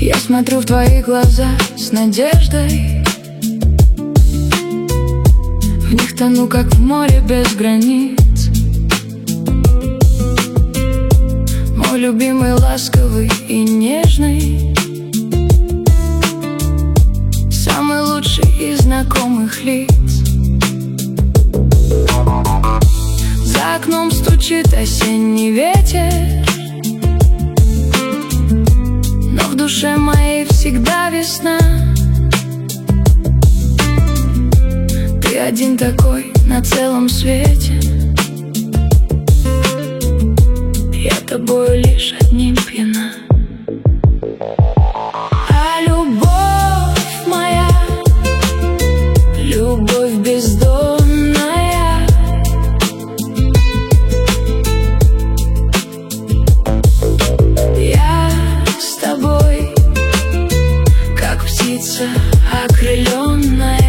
Я смотрю в твои глаза с надеждой, в них тону, как в море без границ. Мой любимый, ласковый и нежный, самый лучший из знакомых лиц. За окном стучит осенний ветер, но в душе моей всегда весна. Ты один такой на целом свете, я тобою лишь одним пьяна. А любовь моя, любовь бездонная, я с тобой, как птица окрыленная.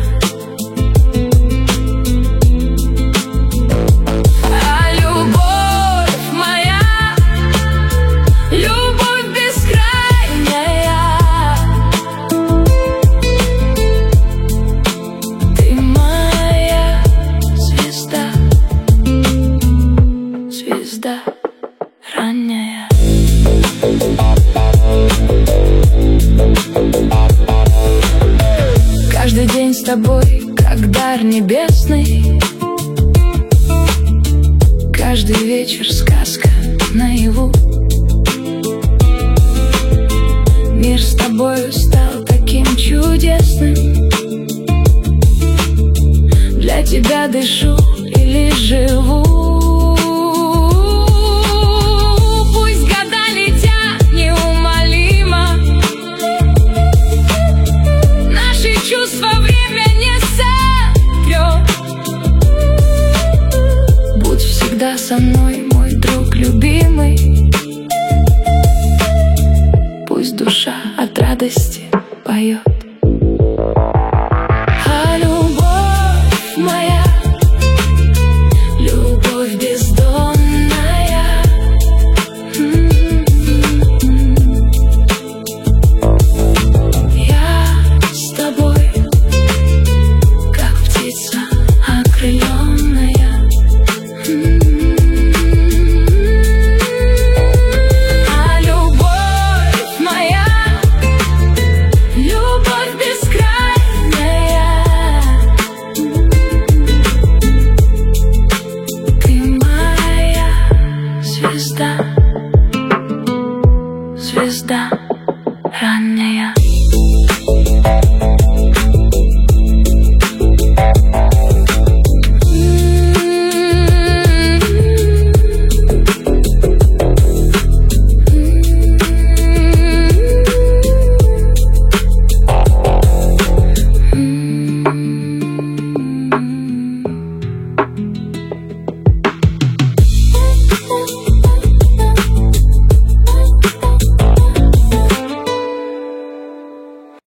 Звезда ранняя. Каждый день с тобой, как дар небесный, каждый вечер сказка наяву. Мир с тобою стал таким чудесным, для тебя дышу и лишь живу. Всегда со мной, мой друг любимый, пусть душа от радости поет. А любовь моя, любовь бездонная, я с тобой, как птица окрыленная. Звезда